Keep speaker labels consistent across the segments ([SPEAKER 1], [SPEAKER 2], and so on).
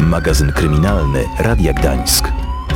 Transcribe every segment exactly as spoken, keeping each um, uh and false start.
[SPEAKER 1] Magazyn kryminalny Radia Gdańsk.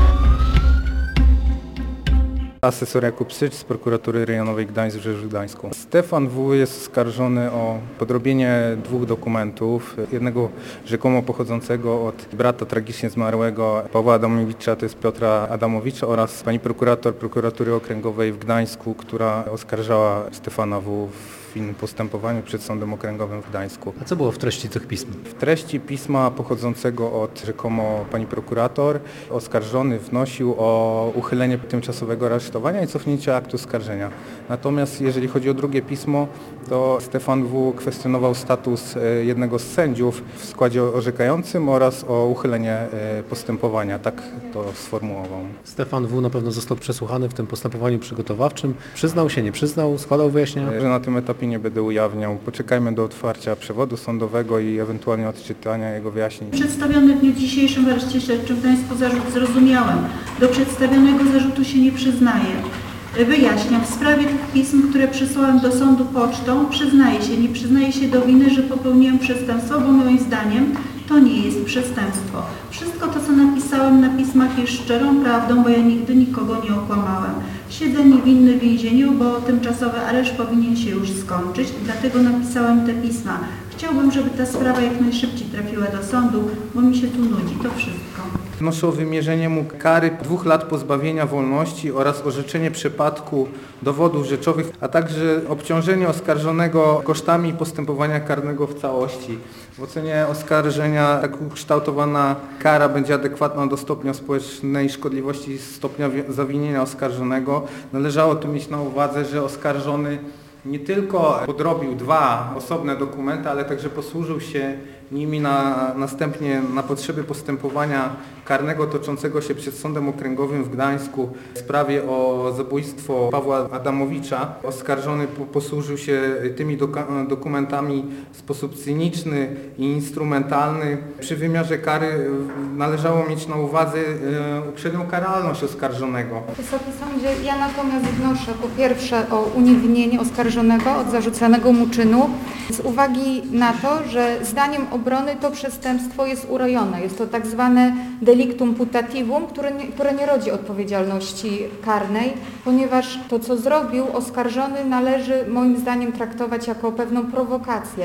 [SPEAKER 2] Asesor Jakub Sycz z Prokuratury Rejonowej Gdańsk w Rzeszu Gdańsku. Stefan W. jest oskarżony o podrobienie dwóch dokumentów. Jednego rzekomo pochodzącego od brata tragicznie zmarłego Pawła Adamowicza, to jest Piotra Adamowicza, oraz pani prokurator Prokuratury Okręgowej w Gdańsku, która oskarżała Stefana W. w innym postępowaniu przed Sądem Okręgowym w Gdańsku.
[SPEAKER 3] A co było w treści tych pism?
[SPEAKER 2] W treści pisma pochodzącego od rzekomo pani prokurator oskarżony wnosił o uchylenie tymczasowego aresztowania i cofnięcie aktu oskarżenia. Natomiast jeżeli chodzi o drugie pismo, to Stefan W. kwestionował status jednego z sędziów w składzie orzekającym oraz o uchylenie postępowania. Tak to sformułował.
[SPEAKER 3] Stefan W. na pewno został przesłuchany w tym postępowaniu przygotowawczym. Przyznał się, nie przyznał, składał wyjaśnienia?
[SPEAKER 2] Że na tym etapie nie będę ujawniał. Poczekajmy do otwarcia przewodu sądowego i ewentualnie odczytania jego wyjaśnień.
[SPEAKER 4] Przedstawiony w dniu dzisiejszym w areszcie śledczym w Gdańsku zarzut zrozumiałem. Do przedstawionego zarzutu się nie przyznaję. Wyjaśniam, w sprawie tych pism, które przysłałem do sądu pocztą, przyznaję się, nie przyznaję się do winy, że popełniłem przestępstwo, bo moim zdaniem to nie jest przestępstwo. Wszystko to, co napisałem na pismach, jest szczerą prawdą, bo ja nigdy nikogo nie okłamałem. Siedzę niewinny w więzieniu, bo tymczasowy areszt powinien się już skończyć i dlatego napisałem te pisma. Chciałbym, żeby ta sprawa jak najszybciej trafiła do sądu, bo mi się tu nudzi. To wszystko.
[SPEAKER 2] Wnoszę o wymierzenie mu kary dwóch lat pozbawienia wolności oraz orzeczenie przypadku dowodów rzeczowych, a także obciążenie oskarżonego kosztami postępowania karnego w całości. W ocenie oskarżenia tak ukształtowana kara będzie adekwatna do stopnia społecznej szkodliwości i stopnia zawinienia oskarżonego. Należało tu mieć na uwadze, że oskarżony nie tylko podrobił dwa osobne dokumenty, ale także posłużył się nimi na, następnie na potrzeby postępowania karnego toczącego się przed Sądem Okręgowym w Gdańsku w sprawie o zabójstwo Pawła Adamowicza. Oskarżony po, posłużył się tymi doka, dokumentami w sposób cyniczny i instrumentalny. Przy wymiarze kary należało mieć na uwadze e, uprzednią karalność oskarżonego.
[SPEAKER 5] Wysoki Sądzie, ja natomiast wnoszę po pierwsze o uniewinnienie oskarżonego od zarzucanego mu czynu z uwagi na to, że zdaniem obrony to przestępstwo jest urojone. Jest to tak zwane delictum putativum, które nie, które nie rodzi odpowiedzialności karnej, ponieważ to, co zrobił oskarżony, należy moim zdaniem traktować jako pewną prowokację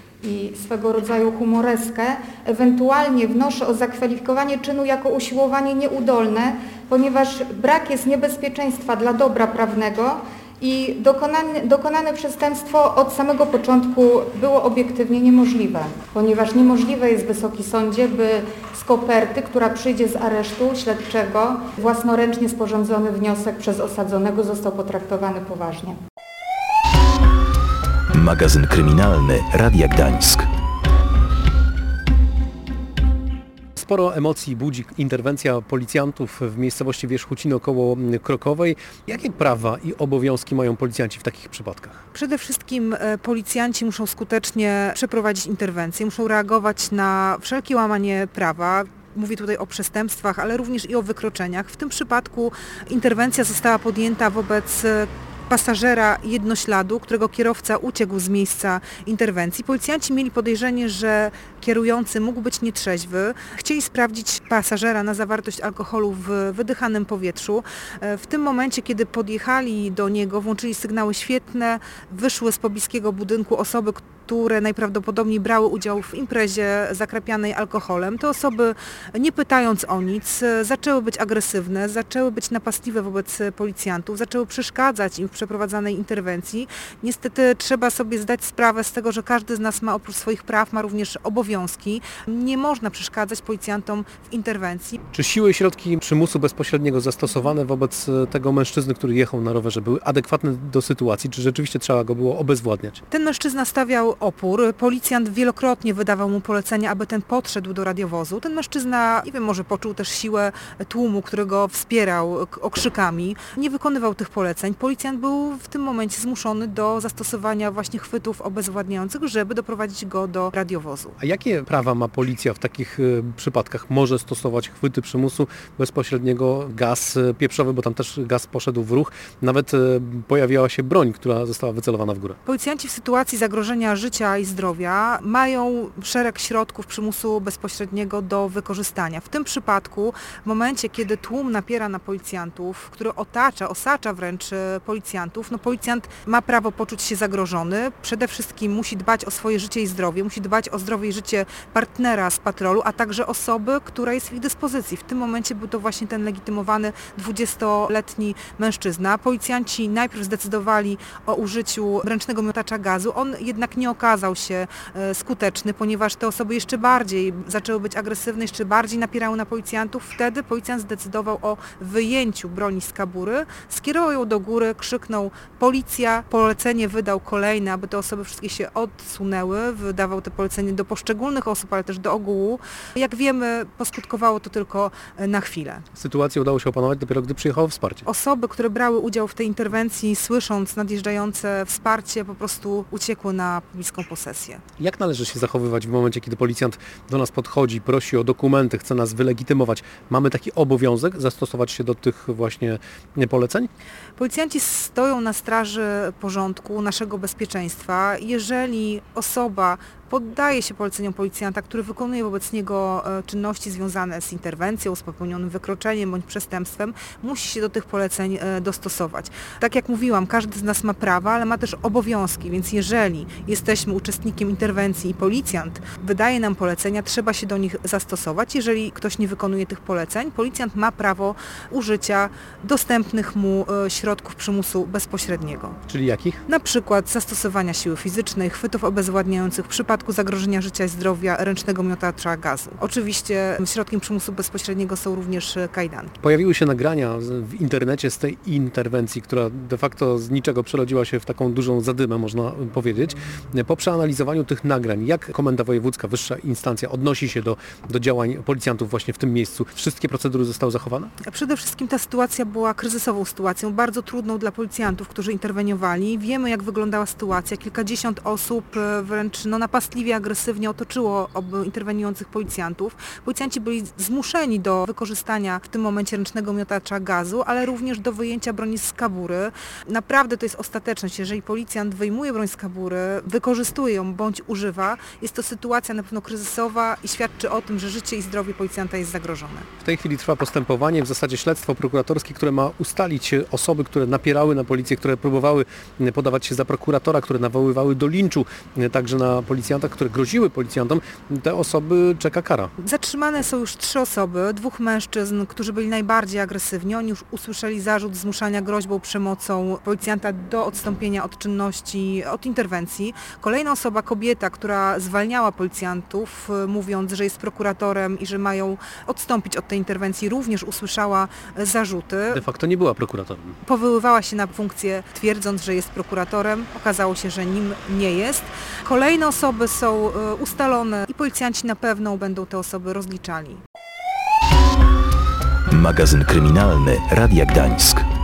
[SPEAKER 5] i swego rodzaju humoreskę. Ewentualnie wnoszę o zakwalifikowanie czynu jako usiłowanie nieudolne, ponieważ brak jest niebezpieczeństwa dla dobra prawnego i dokonane, dokonane przestępstwo od samego początku było obiektywnie niemożliwe, ponieważ niemożliwe jest, Wysoki Sądzie, by z koperty, która przyjdzie z aresztu śledczego, własnoręcznie sporządzony wniosek przez osadzonego został potraktowany poważnie.
[SPEAKER 1] Magazyn kryminalny Radia Gdańsk.
[SPEAKER 3] Sporo emocji budzi interwencja policjantów w miejscowości Wierzchucino koło Krokowej. Jakie prawa i obowiązki mają policjanci w takich przypadkach?
[SPEAKER 6] Przede wszystkim policjanci muszą skutecznie przeprowadzić interwencję, muszą reagować na wszelkie łamanie prawa. Mówię tutaj o przestępstwach, ale również i o wykroczeniach. W tym przypadku interwencja została podjęta wobec pasażera jednośladu, którego kierowca uciekł z miejsca interwencji. Policjanci mieli podejrzenie, że kierujący mógł być nietrzeźwy. Chcieli sprawdzić pasażera na zawartość alkoholu w wydychanym powietrzu. W tym momencie, kiedy podjechali do niego, włączyli sygnały świetne, wyszły z pobliskiego budynku osoby, które najprawdopodobniej brały udział w imprezie zakrapianej alkoholem. Te osoby, nie pytając o nic, zaczęły być agresywne, zaczęły być napastliwe wobec policjantów, zaczęły przeszkadzać im w przeprowadzanej interwencji. Niestety trzeba sobie zdać sprawę z tego, że każdy z nas ma oprócz swoich praw, ma również obowiązki. Nie można przeszkadzać policjantom w interwencji.
[SPEAKER 3] Czy siły i środki przymusu bezpośredniego zastosowane wobec tego mężczyzny, który jechał na rowerze, były adekwatne do sytuacji? Czy rzeczywiście trzeba go było obezwładniać?
[SPEAKER 6] Ten mężczyzna stawiał opór. Policjant wielokrotnie wydawał mu polecenia, aby ten podszedł do radiowozu. Ten mężczyzna, nie wiem, może poczuł też siłę tłumu, który go wspierał okrzykami. Nie wykonywał tych poleceń. Policjant był w tym momencie zmuszony do zastosowania właśnie chwytów obezwładniających, żeby doprowadzić go do radiowozu.
[SPEAKER 3] A jakie prawa ma policja w takich y, przypadkach? Może stosować chwyty przymusu bezpośredniego, gaz pieprzowy, bo tam też gaz poszedł w ruch. Nawet y, pojawiała się broń, która została wycelowana w górę.
[SPEAKER 6] Policjanci w sytuacji zagrożenia życia życia i zdrowia, mają szereg środków przymusu bezpośredniego do wykorzystania. W tym przypadku, w momencie, kiedy tłum napiera na policjantów, który otacza, osacza wręcz policjantów, no policjant ma prawo poczuć się zagrożony. Przede wszystkim musi dbać o swoje życie i zdrowie, musi dbać o zdrowie i życie partnera z patrolu, a także osoby, która jest w ich dyspozycji. W tym momencie był to właśnie ten legitymowany dwudziestoletni mężczyzna. Policjanci najpierw zdecydowali o użyciu ręcznego miotacza gazu. On jednak nie okazał się skuteczny, ponieważ te osoby jeszcze bardziej zaczęły być agresywne, jeszcze bardziej napierały na policjantów. Wtedy policjant zdecydował o wyjęciu broni z kabury, skierował ją do góry, krzyknął policja, polecenie wydał kolejne, aby te osoby wszystkie się odsunęły, wydawał te polecenie do poszczególnych osób, ale też do ogółu. Jak wiemy, poskutkowało to tylko na chwilę.
[SPEAKER 3] Sytuację udało się opanować dopiero, gdy przyjechało wsparcie.
[SPEAKER 6] Osoby, które brały udział w tej interwencji, słysząc nadjeżdżające wsparcie, po prostu uciekły na pobliską posesję.
[SPEAKER 3] Jak należy się zachowywać w momencie, kiedy policjant do nas podchodzi, prosi o dokumenty, chce nas wylegitymować? Mamy taki obowiązek zastosować się do tych właśnie poleceń?
[SPEAKER 6] Policjanci stoją na straży porządku, naszego bezpieczeństwa. Jeżeli osoba poddaje się poleceniom policjanta, który wykonuje wobec niego czynności związane z interwencją, z popełnionym wykroczeniem bądź przestępstwem, musi się do tych poleceń dostosować. Tak jak mówiłam, każdy z nas ma prawa, ale ma też obowiązki, więc jeżeli jesteśmy uczestnikiem interwencji i policjant wydaje nam polecenia, trzeba się do nich zastosować. Jeżeli ktoś nie wykonuje tych poleceń, policjant ma prawo użycia dostępnych mu środków przymusu bezpośredniego.
[SPEAKER 3] Czyli jakich?
[SPEAKER 6] Na przykład zastosowania siły fizycznej, chwytów obezwładniających w przypadku W przypadku zagrożenia życia i zdrowia ręcznego miotacza gazu. Oczywiście środkiem przymusu bezpośredniego są również kajdanki.
[SPEAKER 3] Pojawiły się nagrania w internecie z tej interwencji, która de facto z niczego przerodziła się w taką dużą zadymę, można powiedzieć. Po przeanalizowaniu tych nagrań, jak Komenda Wojewódzka, wyższa instancja odnosi się do, do działań policjantów właśnie w tym miejscu? Wszystkie procedury zostały zachowane?
[SPEAKER 6] Przede wszystkim ta sytuacja była kryzysową sytuacją, bardzo trudną dla policjantów, którzy interweniowali. Wiemy, jak wyglądała sytuacja. Kilkadziesiąt osób wręcz no, napastliwie, agresywnie otoczyło obu interweniujących policjantów. Policjanci byli zmuszeni do wykorzystania w tym momencie ręcznego miotacza gazu, ale również do wyjęcia broni z kabury. Naprawdę to jest ostateczność. Jeżeli policjant wyjmuje broń z kabury, wykorzystuje ją bądź używa, jest to sytuacja na pewno kryzysowa i świadczy o tym, że życie i zdrowie policjanta jest zagrożone.
[SPEAKER 3] W tej chwili trwa postępowanie, w zasadzie śledztwo prokuratorskie, które ma ustalić osoby, które napierały na policję, które próbowały podawać się za prokuratora, które nawoływały do linczu także na policjantach, które groziły policjantom. Te osoby czeka kara.
[SPEAKER 6] Zatrzymane są już trzy osoby, dwóch mężczyzn, którzy byli najbardziej agresywni. Oni już usłyszeli zarzut zmuszania groźbą, przemocą policjanta do odstąpienia od czynności, od interwencji. Kolejna osoba, kobieta, która zwalniała policjantów, mówiąc, że jest prokuratorem i że mają odstąpić od tej interwencji, również usłyszała zarzuty.
[SPEAKER 3] De facto nie była prokuratorem.
[SPEAKER 6] Powoływała się na funkcję, twierdząc, że jest prokuratorem. Okazało się, że nim nie jest. Kolejne osoby są ustalone i policjanci na pewno będą te osoby rozliczali.
[SPEAKER 1] Magazyn kryminalny Radia Gdańsk.